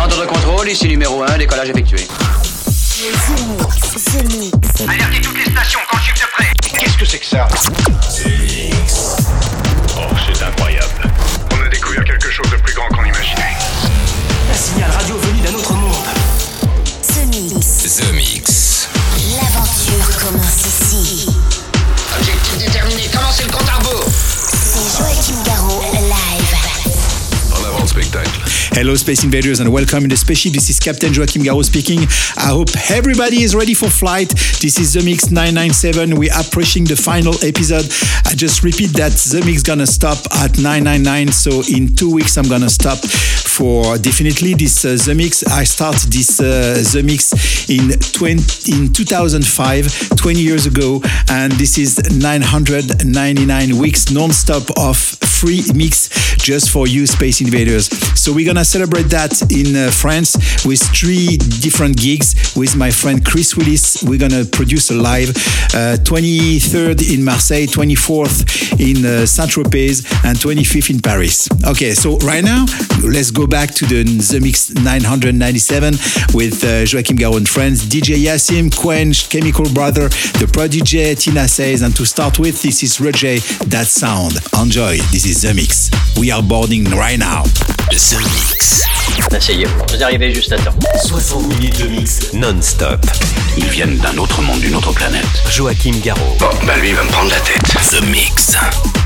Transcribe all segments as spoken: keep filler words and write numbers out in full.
Ordre de contrôle, ici numéro un, décollage effectué. The Mix. Alertez toutes les stations quand je suis prêt. Qu'est-ce que c'est que ça? The Mix. Oh, c'est incroyable. On a découvert quelque chose de plus grand qu'on imaginait. Un signal radio venu d'un autre monde. The Mix. The Mix. L'aventure commence ici. Objectif déterminé, commencez le compte à rebours. C'est Joachim Garraud live. En avant le spectacle. Hello, Space Invaders, and welcome in the spaceship. This is Captain Joachim Garraud speaking. I hope everybody is ready for flight. This is The Mix nine ninety-seven. We are approaching the final episode. I just repeat that The Mix gonna stop at nine ninety-nine. So in two weeks, I'm gonna stop for definitely this uh, The Mix. I start this uh, The Mix in twenty in two thousand five, twenty years ago, and this is nine hundred ninety-nine weeks non-stop of free mix just for you, Space Invaders. So we're gonna celebrate that in uh, France with three different gigs with my friend Chris Willis. We're gonna produce a live uh, twenty-third in Marseille, twenty-fourth in uh, Saint-Tropez, and twenty-fifth in Paris. Okay, so right now let's go back to the The Mix nine ninety-seven with uh, Joachim Garraud and friends, D J Yassim, Quench, Chemical Brother, The Prodigy, Tina Says, and to start with, this is Roger, That Sound. Enjoy, this is The Mix. We are boarding right now. The Mix. Asseyez-vous, vous arrivez juste à temps. soixante minutes de mix non-stop. Ils viennent d'un autre monde, d'une autre planète. Joachim Garraud. Bon, bah lui il va me prendre la tête. The Mix.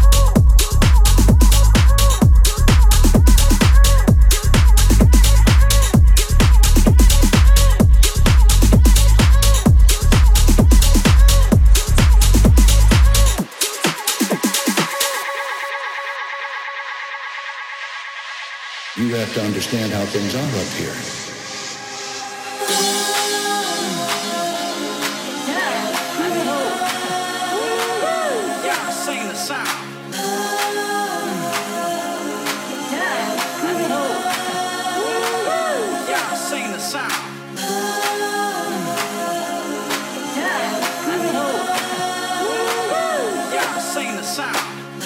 You have to understand how things are up here. Yeah, sing the sound. Yeah, sing the sound. Yeah, sing the sound.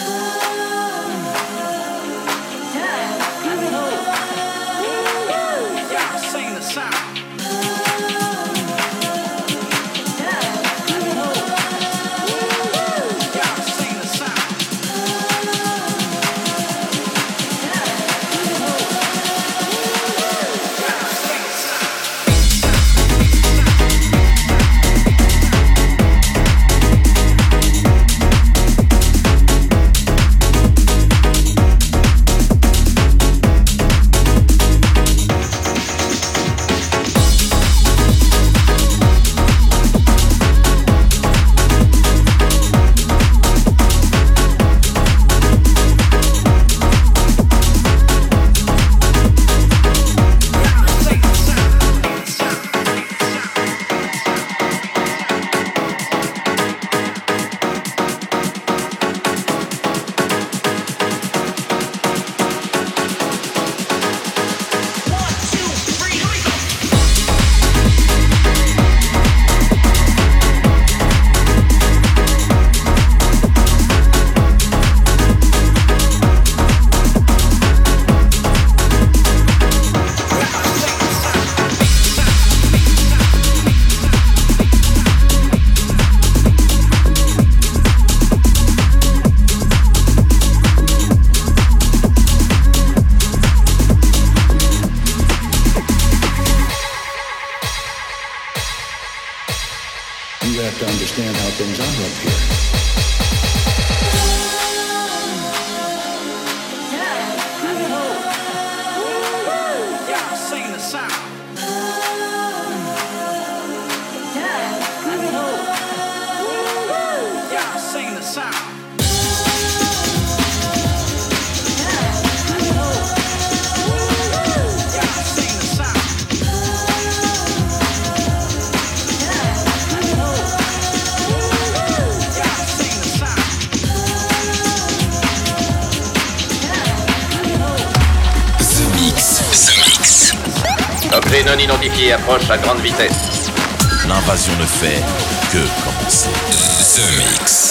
You have to understand how things are up here. Yeah, sing the sound. Yeah, sing the sound. Objet non identifié approche à grande vitesse. L'invasion ne fait que commencer. The Mix.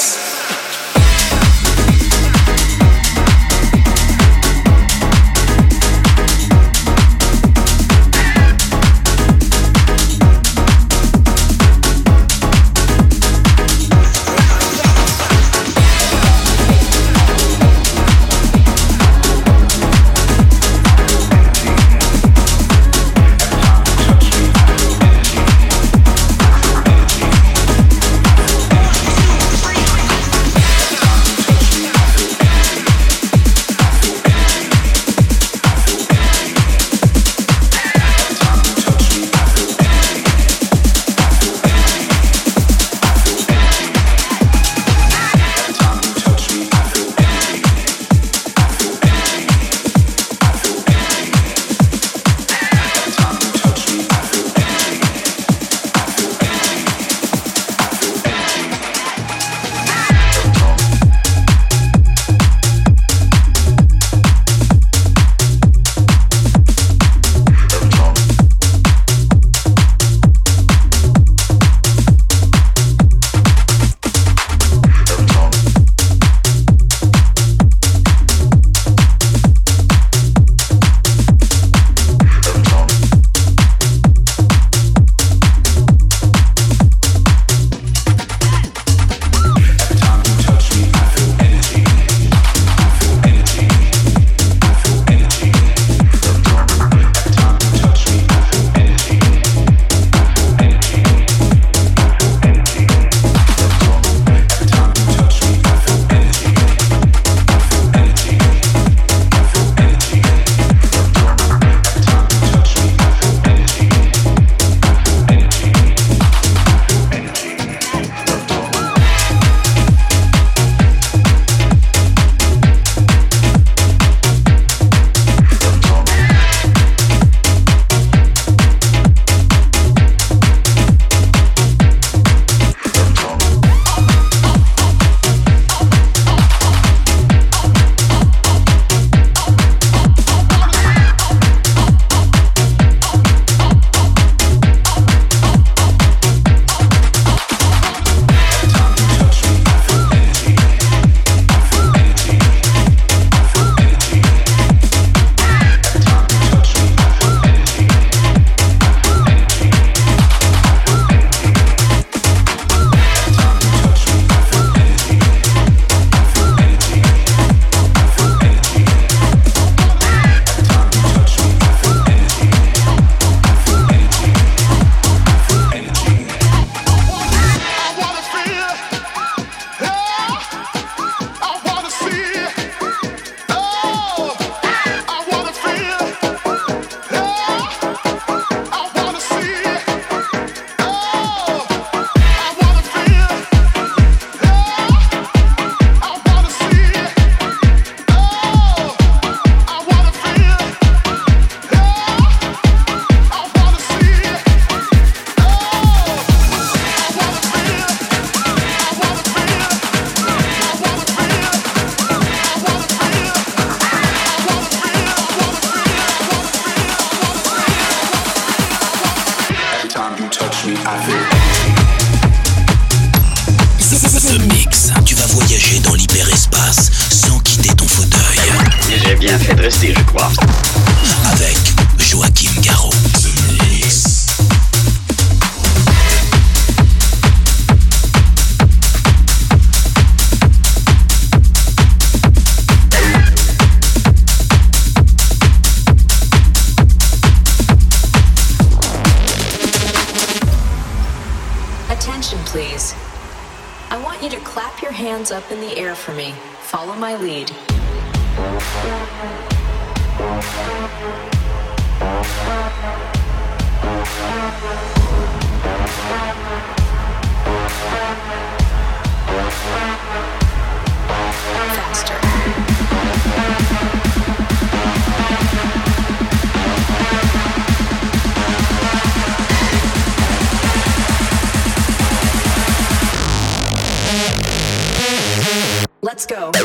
touch me, I feel anything. The Mix, tu vas voyager dans l'hyperespace sans quitter ton fauteuil. J'ai bien fait de rester, je crois. Avec Joachim Garraud. The Mix. Attention, please. I want you to clap your hands up in the air for me. Follow my lead. Faster. Let's go.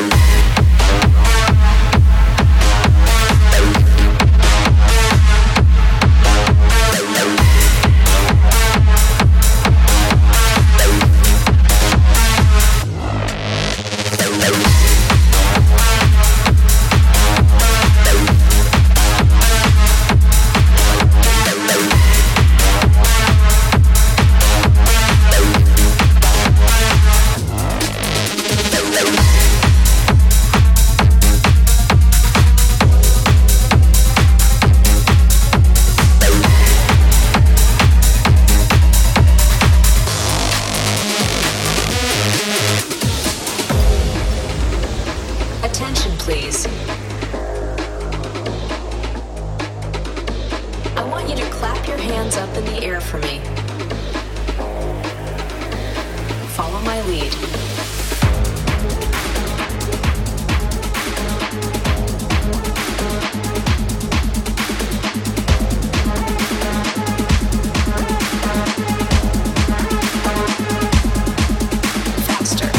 Attention, please. I want you to clap your hands up in the air for me. Follow my lead. Faster.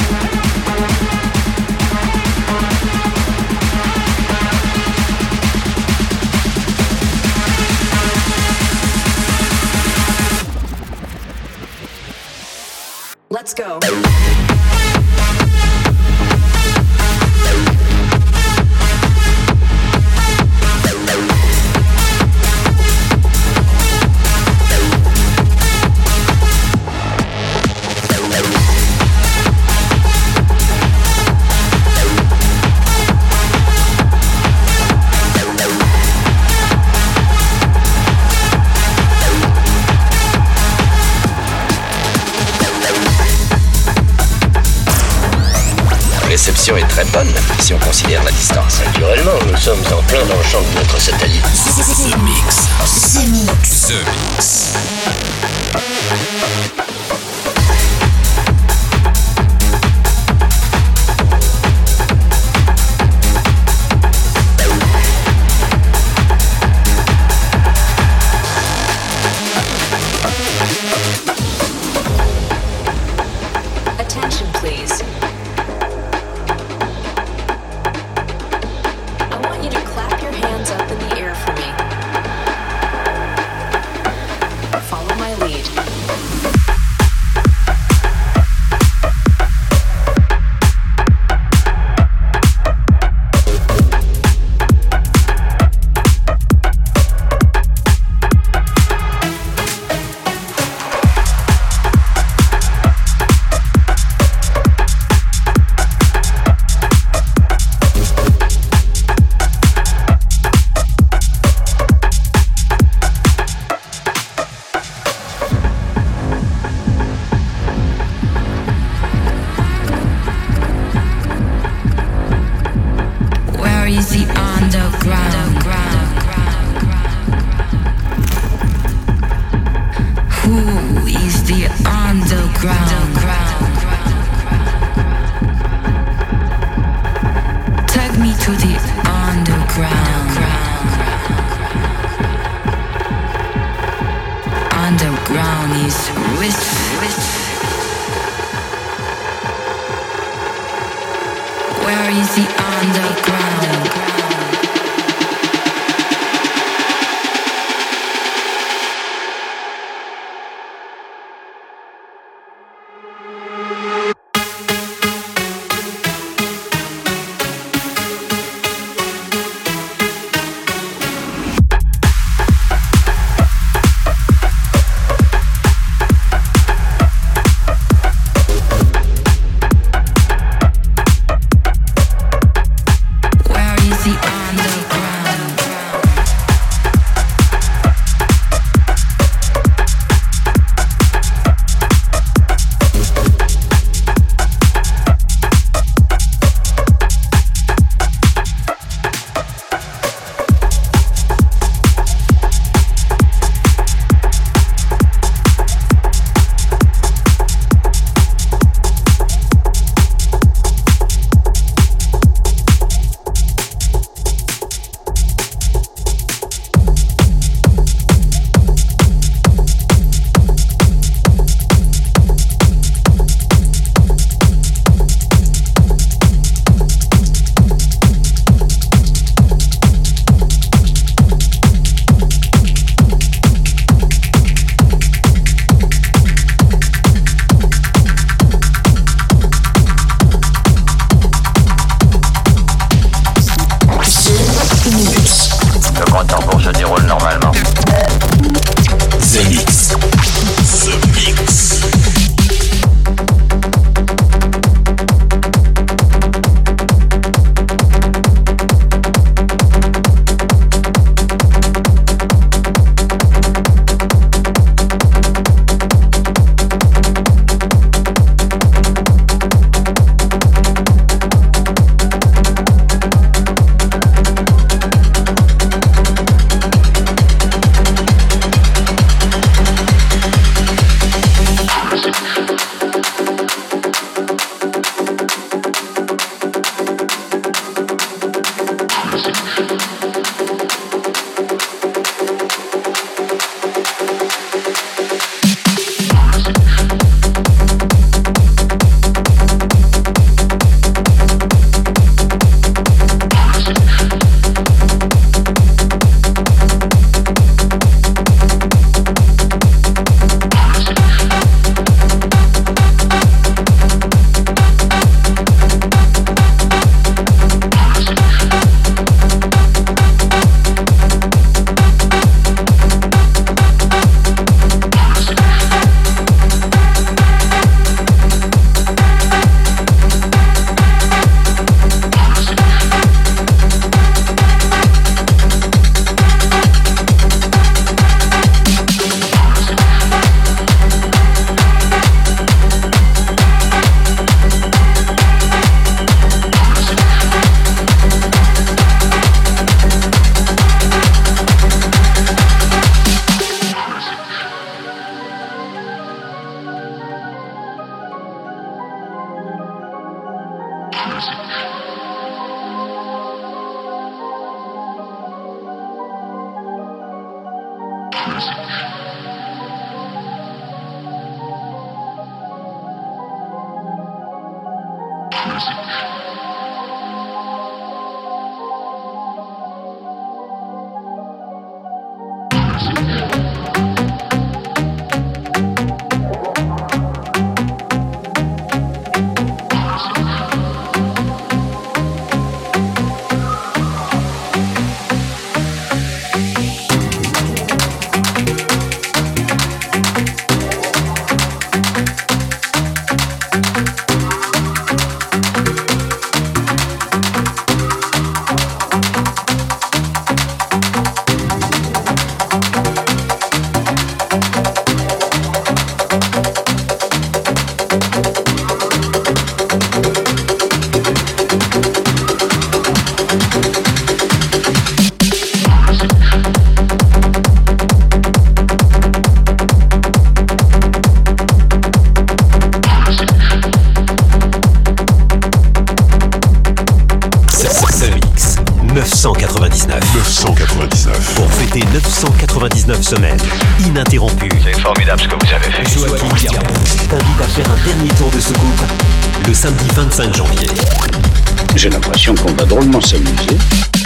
Let's go. La réception est très bonne si on considère la distance. Naturellement, nous sommes en plein dans le champ de notre satellite. The Mix. The Mix. The Mix. Attention, please. I want you to clap your hands up in the air for me. Follow my lead. Where is the underground? Who is the underground? Take me to the underground. Underground is rich. Where is the underground? neuf cent quatre-vingt-dix-neuf. neuf cent quatre-vingt-dix-neuf. Pour fêter neuf cent quatre-vingt-dix-neuf semaines ininterrompues. C'est formidable ce que vous avez fait. Joachim Garraud t'invite à faire un dernier tour de soucoupe le samedi vingt-cinq janvier. J'ai l'impression qu'on va drôlement s'amuser.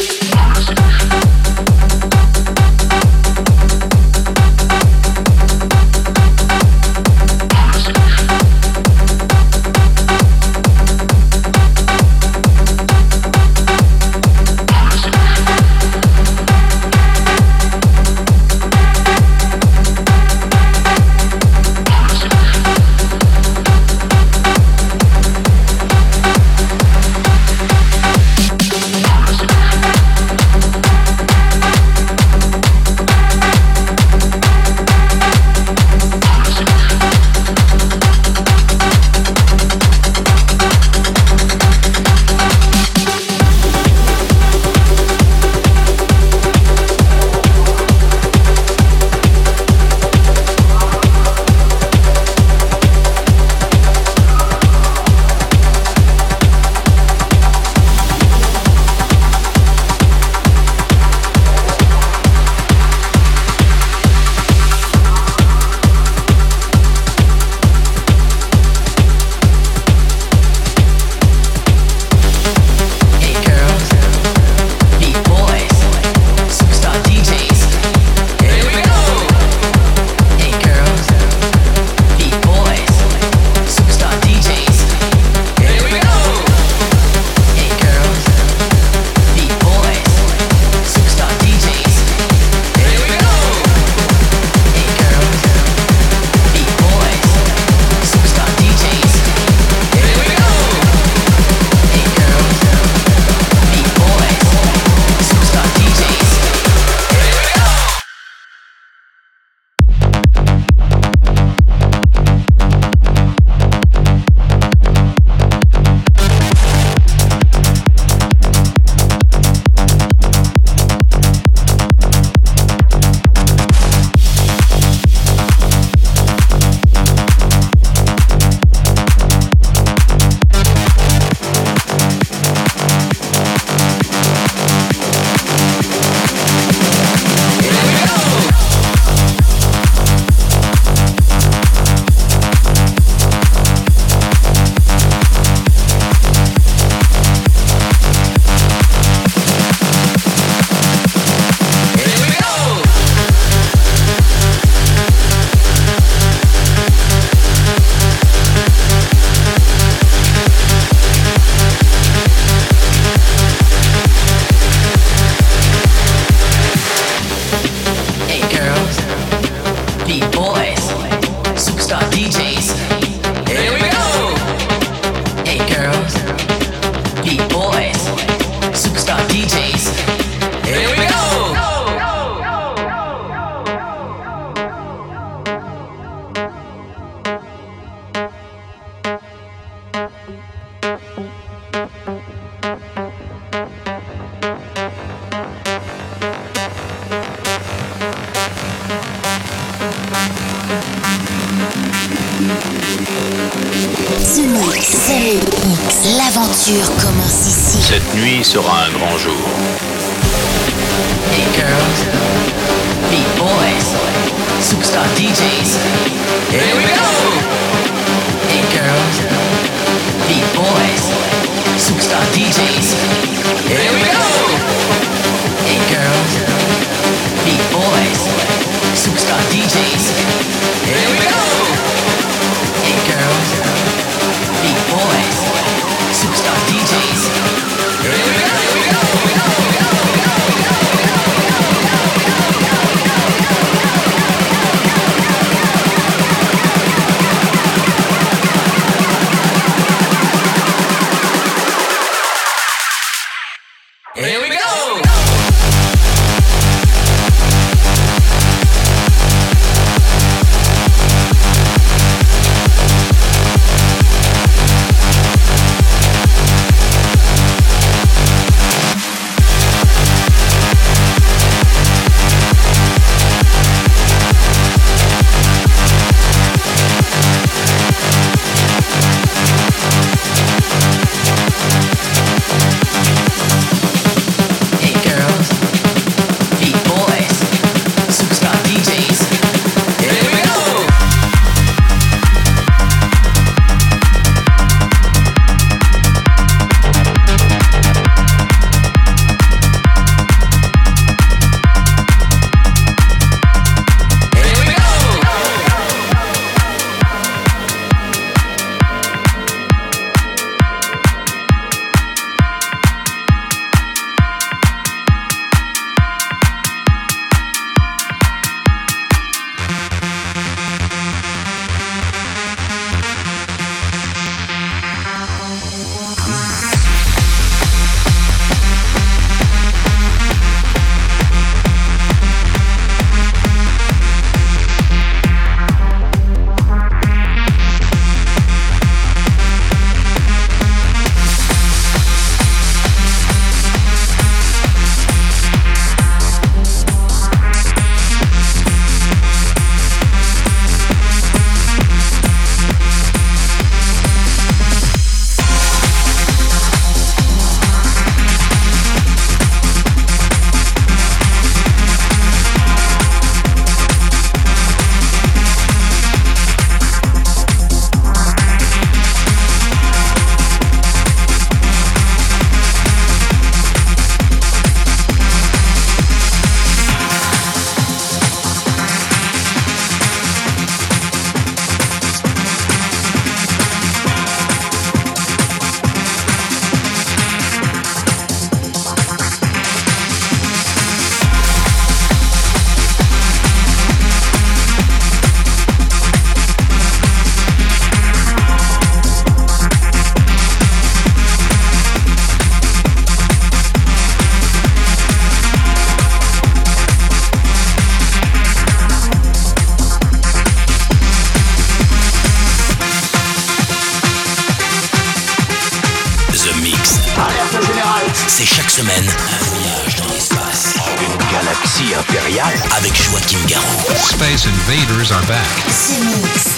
The Mix, The Mix, l'aventure commence ici. Cette nuit sera un grand jour. Hey girls, beat boys. D Js. Here we go! Hey girls, beat boys, superstar D Js. Here we go! Hey girls, beat boys, superstar D Js. Here we go! Hey girls, beat boys, superstar D Js. Here we go! Here we go! Here we go! C'est chaque semaine un voyage dans l'espace. Une galaxie impériale avec Joachim Garraud. Space Invaders are back. The Mix.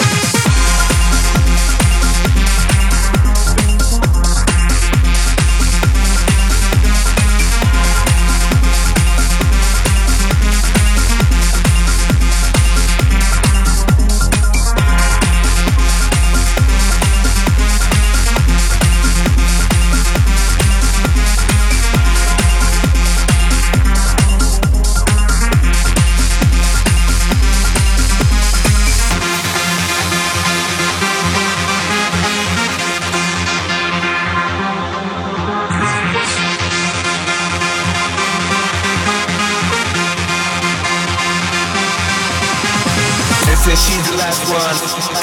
Said she's the last one.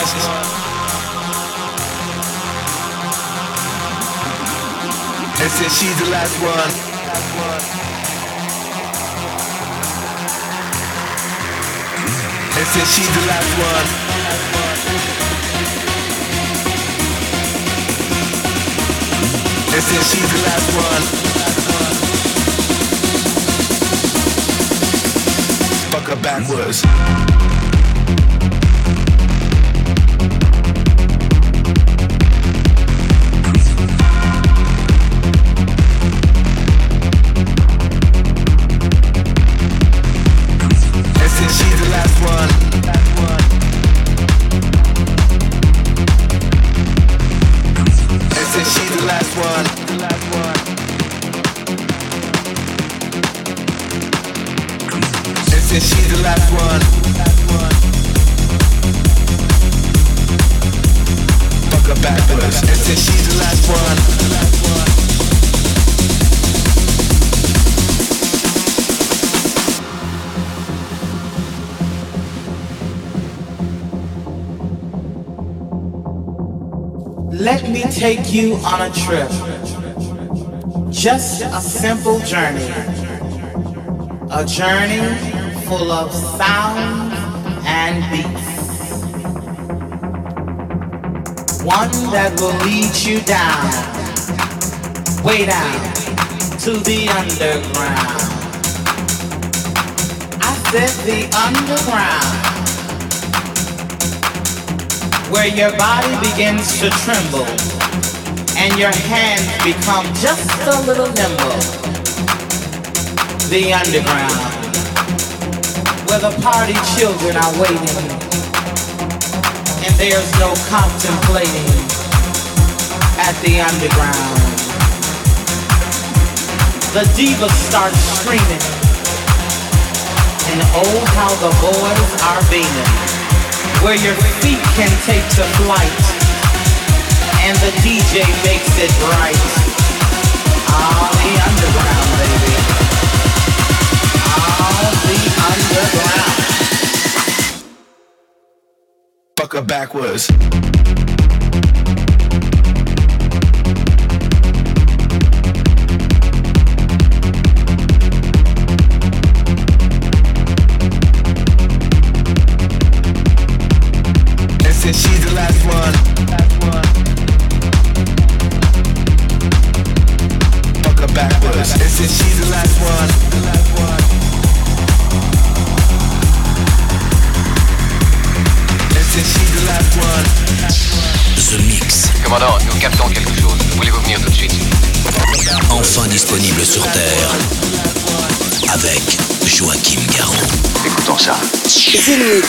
They said she's the last one. They said she's the last one. They said she's the last one. Fuck her backwards. She's the last one. said she's the last one. Fuck her backwards. And said she's the last one. Let me take you on a trip. Just a simple journey. A journey full of sound and beats. One that will lead you down, way down, to the underground. I said the underground, where your body begins to tremble and your hands become just a little nimble. The underground, where the party children are waiting and there's no contemplating at the underground. The divas start screaming, and oh how the boys are beaming, where your feet can take to flight and the D J makes it right. Ah, the underground, baby. Ah, the underground. Fuck her backwards. And said she's the last one. Fuck her backwards. And said she's the last one. The Mix. Commandant, nous captons quelque chose. Voulez-vous venir tout de suite? Enfin disponible sur Terre. Avec Joachim Garraud. Écoutons ça. The Mix.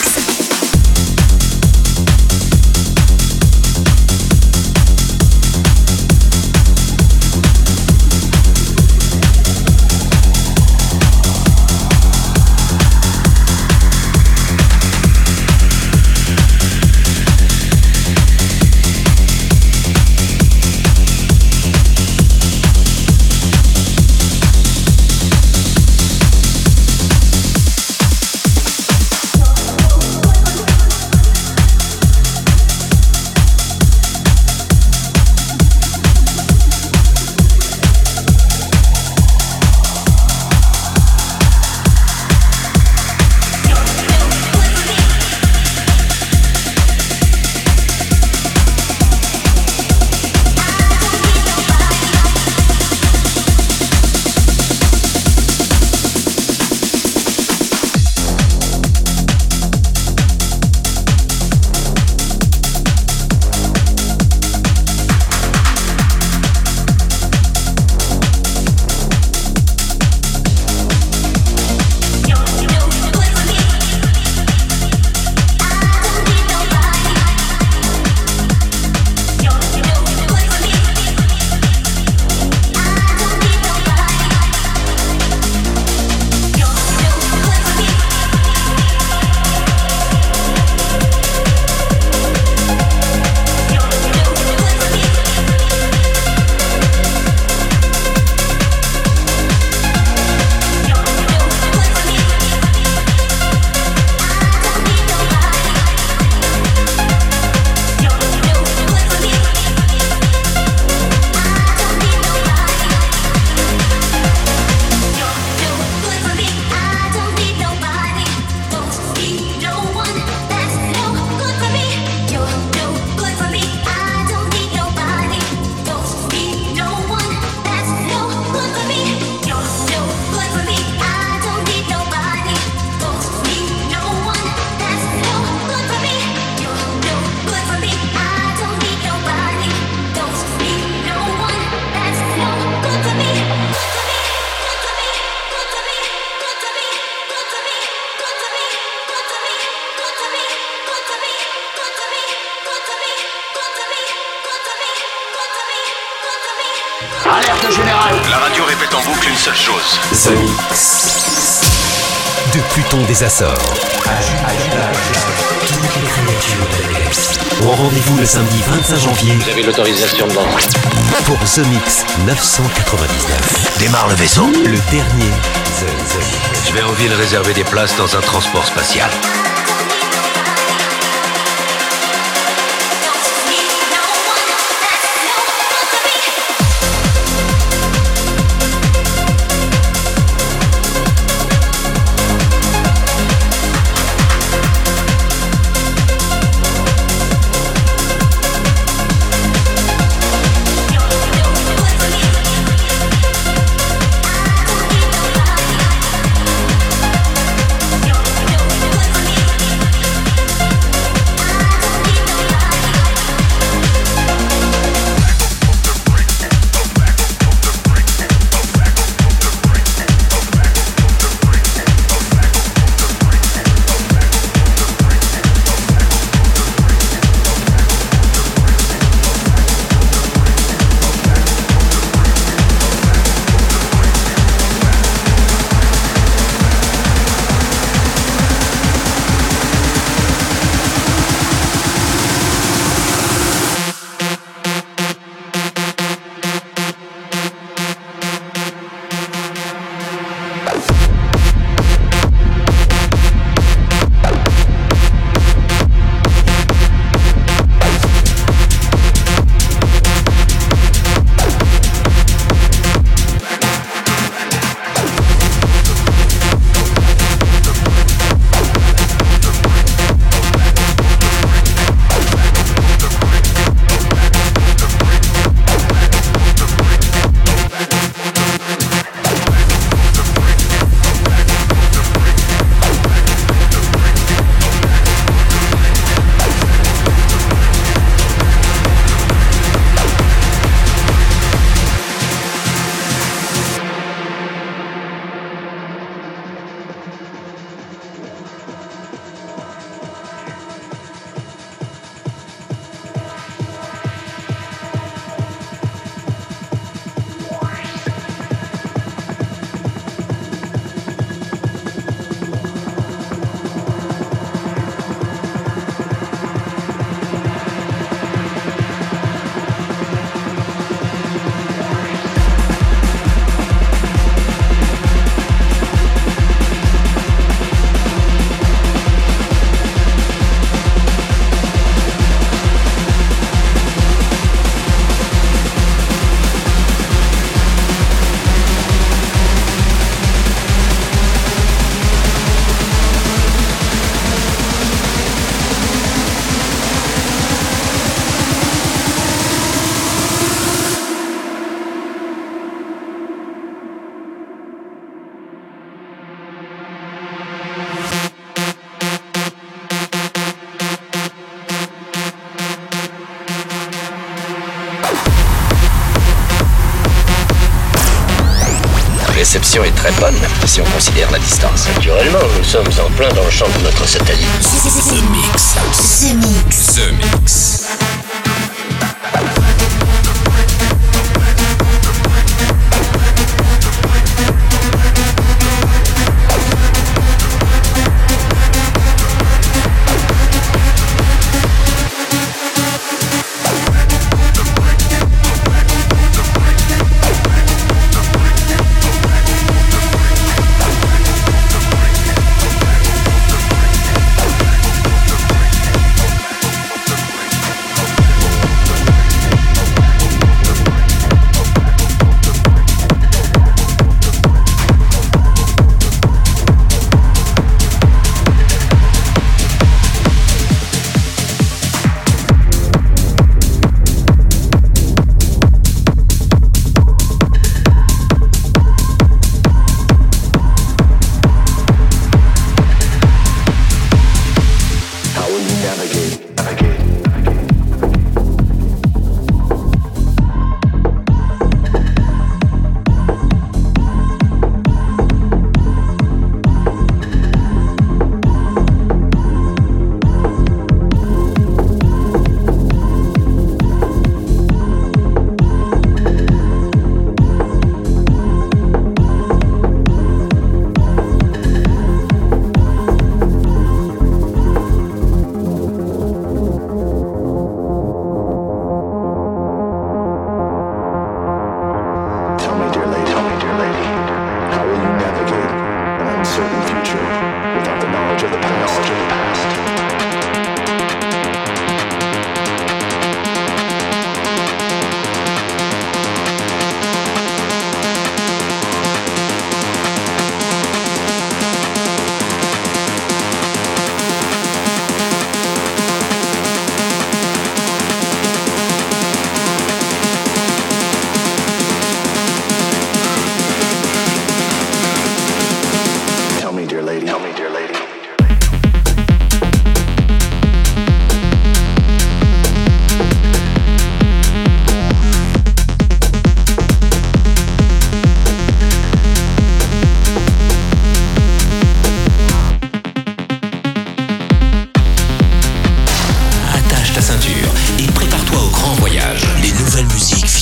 Alerte générale. La radio répète en boucle une seule chose. The Mix. de Pluton des Açores. Toutes les créatures de l'Est ont rendez-vous le samedi vingt-cinq janvier. Vous avez l'autorisation de l'entrer. Pour The Mix neuf cent quatre-vingt-dix-neuf. Démarre le vaisseau. Le dernier The, The Mix. Je vais en ville réserver des places dans un transport spatial. La réception est très bonne si on considère la distance. Naturellement, nous sommes en plein dans le champ de notre satellite. The Mix. The Mix. The Mix.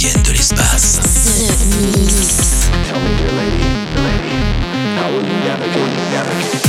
viennent de l'espace. The Mix. Tell me, dear lady, lady, how will you navigate, navigate?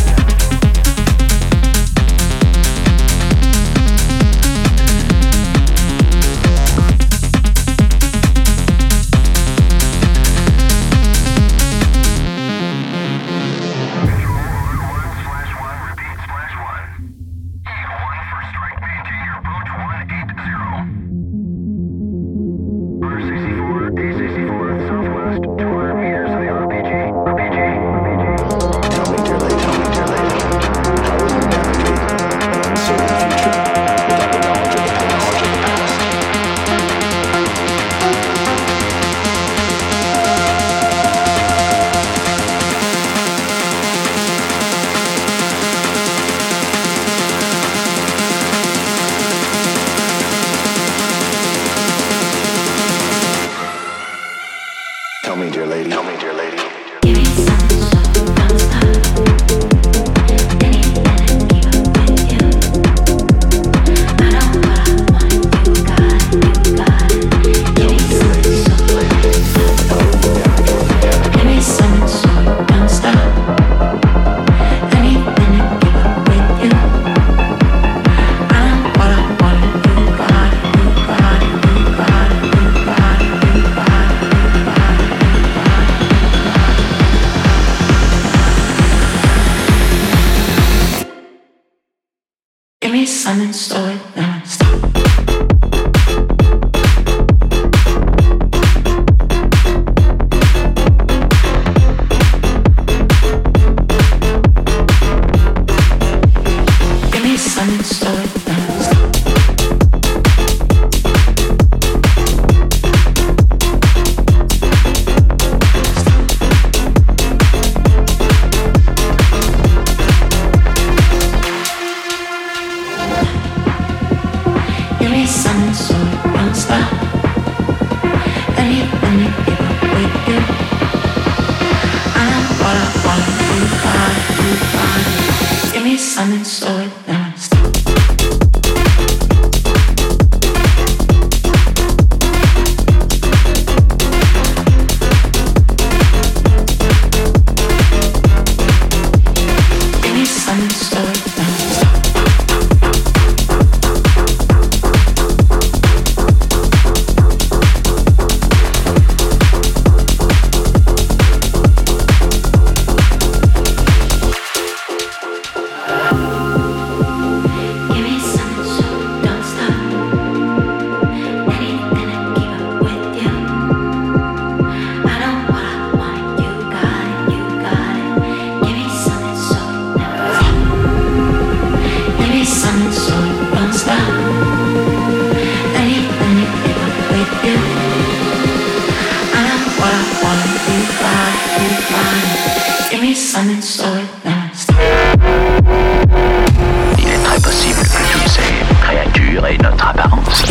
Il est très possible que toutes ces créatures aient notre apparence.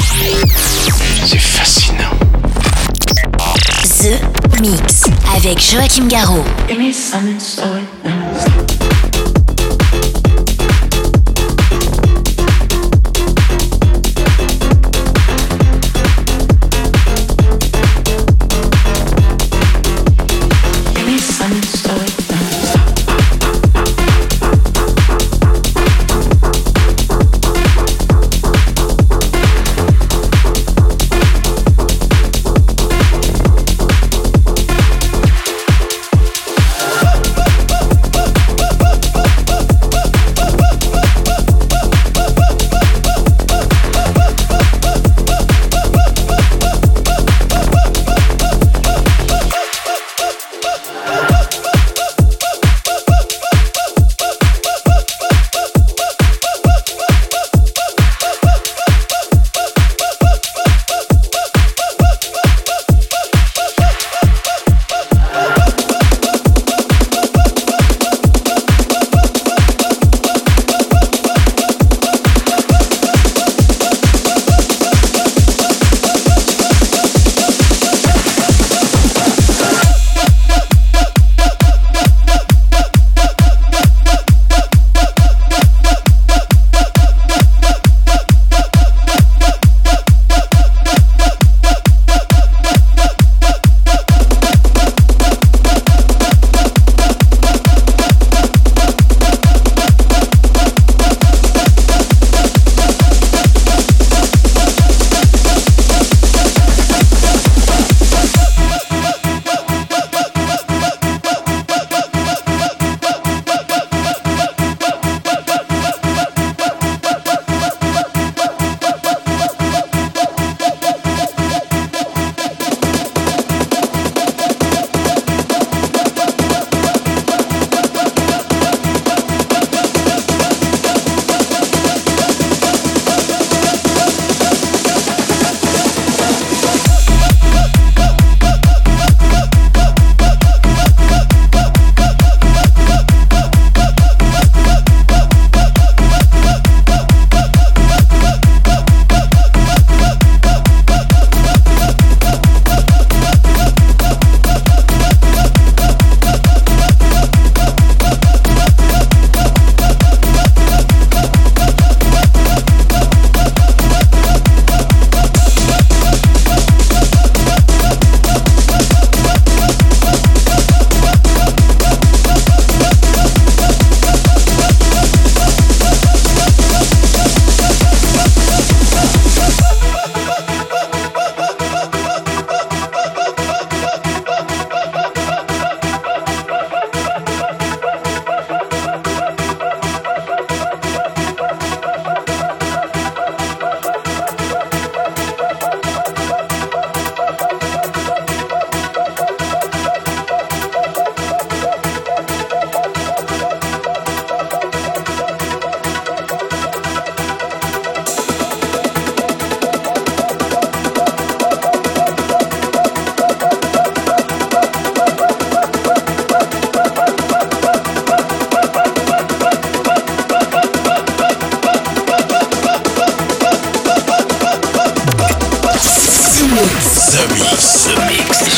C'est fascinant. The Mix avec Joachim Garraud.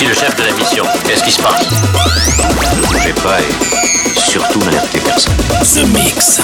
Ici le chef de la mission. Qu'est-ce qui se passe? Ne bougez pas et surtout n'alertez personne. The Mix.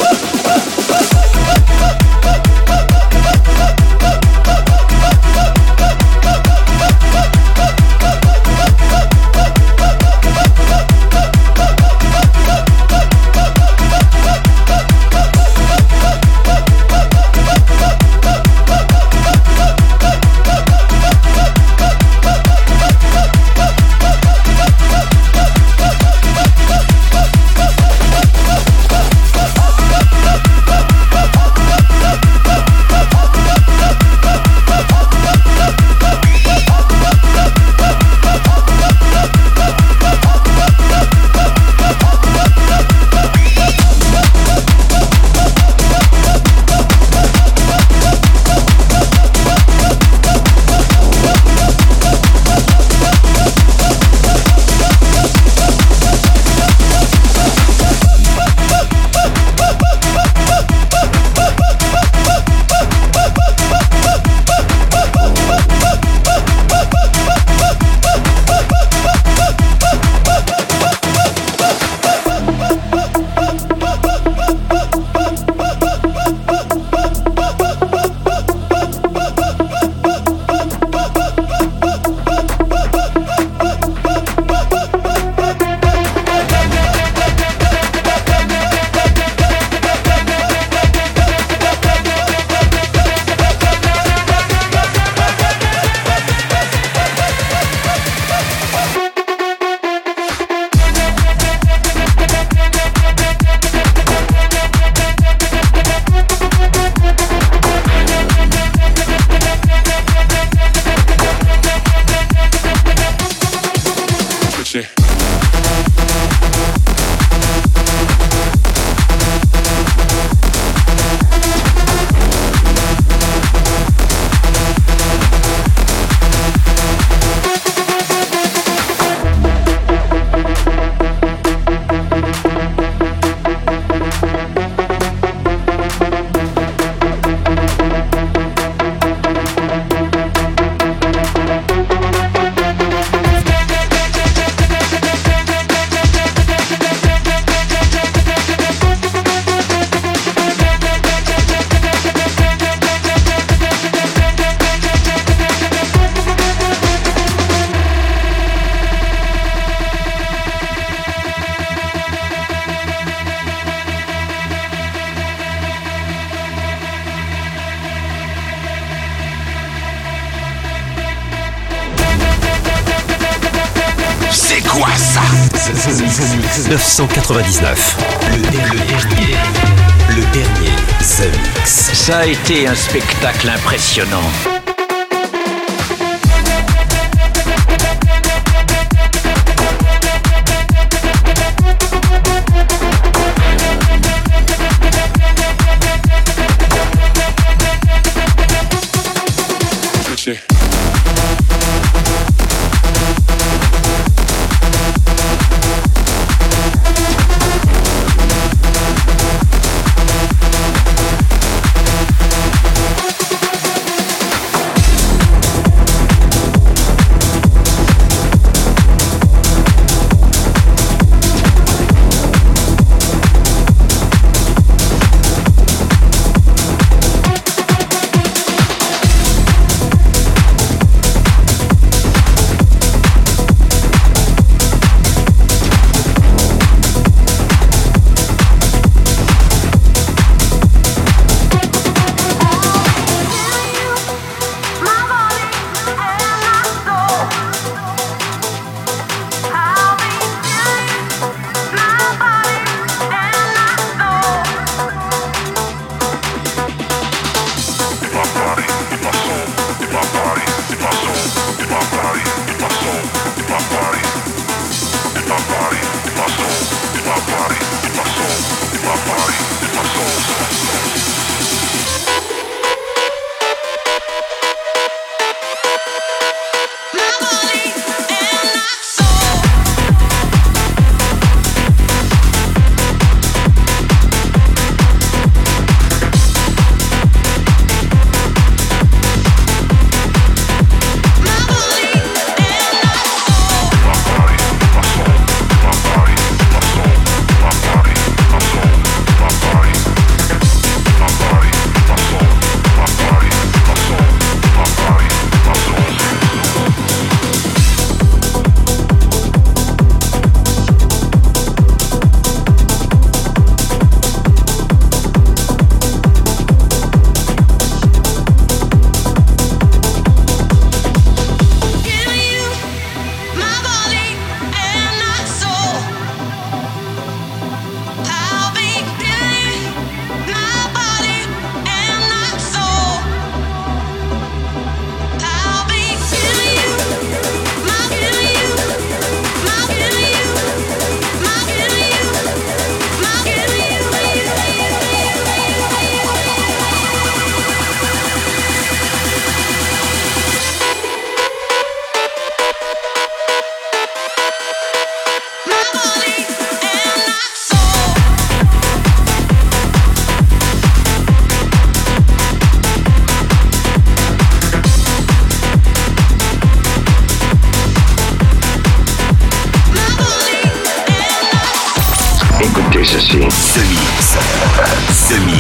neuf cent quatre-vingt-dix-neuf. Le, le dernier. Le dernier The Mix. Ça a été un spectacle impressionnant.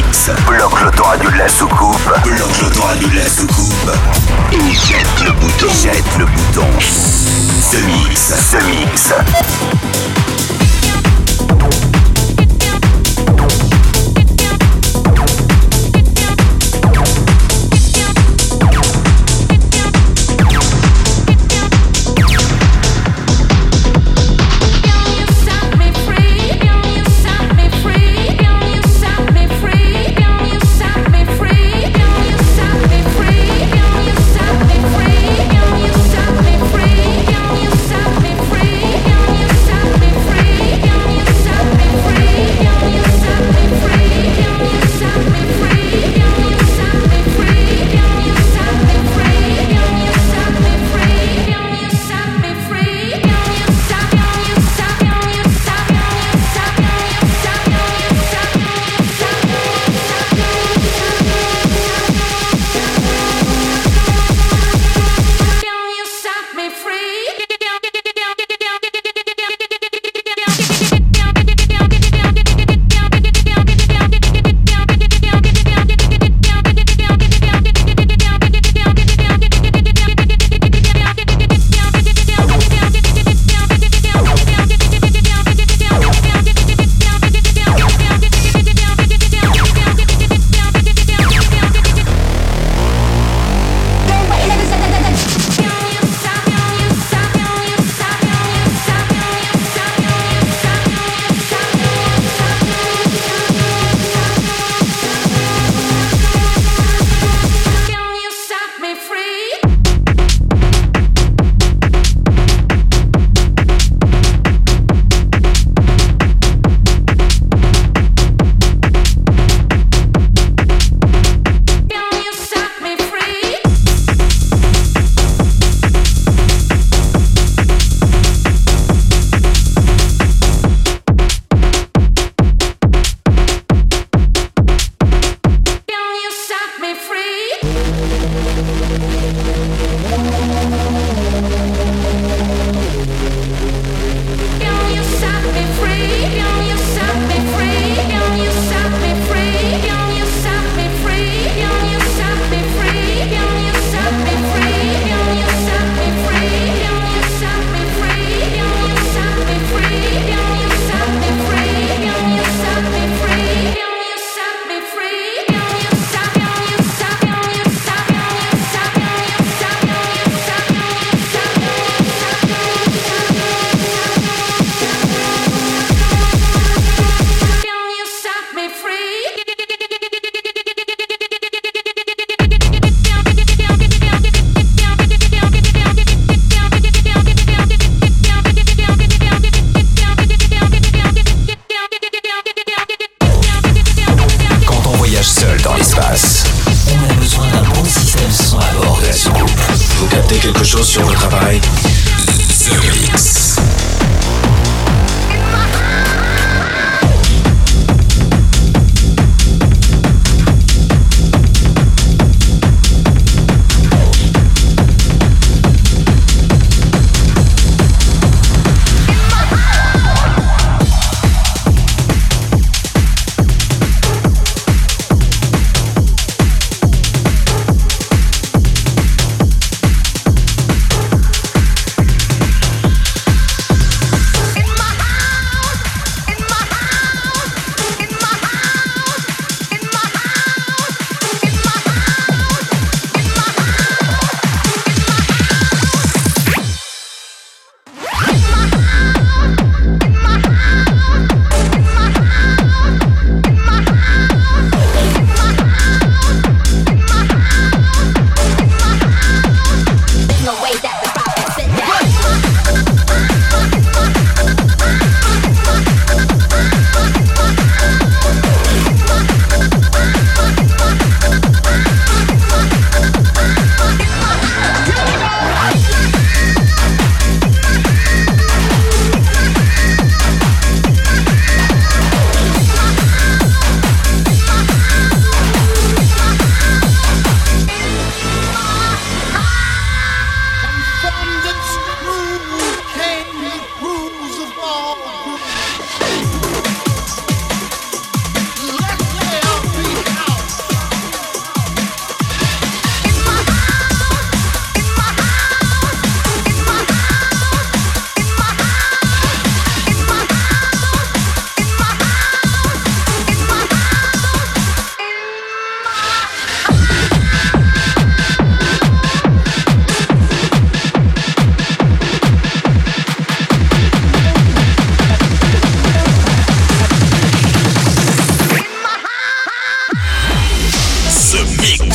Mix. Bloque l'autoradio de la soucoupe. Bloque l'autoradio de la soucoupe. Et jette le bouton. Jette le bouton. Ce Mix. Ce Mix.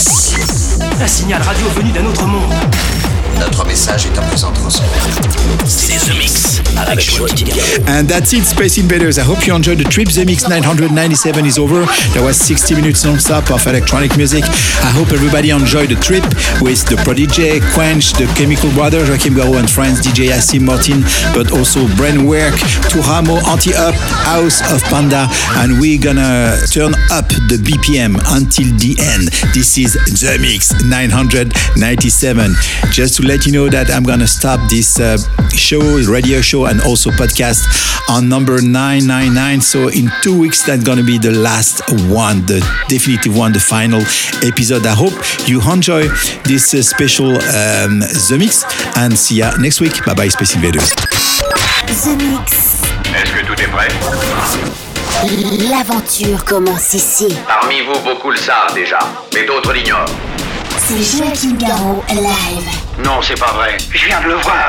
Mix. Un signal radio venu d'un autre monde. Notre message est à présent transmis. C'est The Mix avec Joachim Garraud. And that's it, Space Invaders. I hope you enjoyed the trip. The Mix nine ninety-seven is over. That was sixty minutes non-stop of electronic music. I hope everybody enjoyed the trip with the Prodigy, Quench, the Chemical Brothers, Joachim Garraud and friends, D J Assim Martin, but also Brainwork, Turamo, Anti-Up, House of Panda, and we're gonna turn up the B P M until the end. This is The Mix nine ninety-seven. Just to let you know that I'm gonna stop this uh, show, radio show, and also podcast on number nine ninety-nine. So in two weeks, that's gonna be the last one, the definitive one, the final episode. I hope you enjoy this uh, special um, The Mix, and see ya next week. Bye bye, Space Invaders. The Mix. Est-ce que tout est prêt? L'aventure commence ici. Parmi vous, beaucoup le savent déjà, mais d'autres l'ignorent. C'est Joachim Garraud live. Non, c'est pas vrai. Je viens de le voir.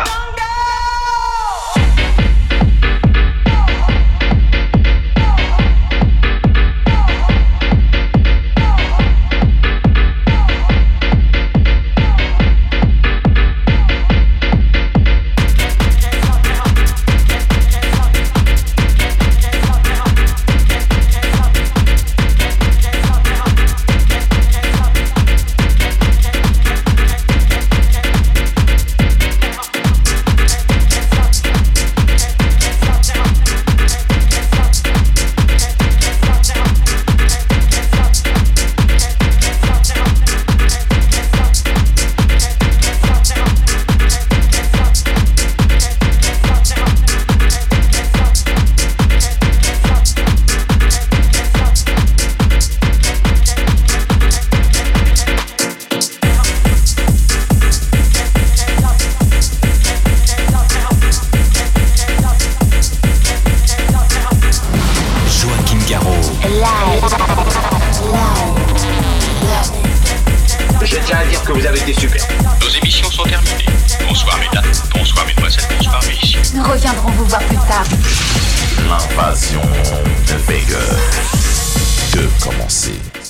Je tiens à dire que vous avez été super. Nos émissions sont terminées. Bonsoir mesdames, bonsoir mesdemoiselles, bonsoir messieurs. Nous reviendrons vous voir plus tard. L'invasion de Vega. Que commencer.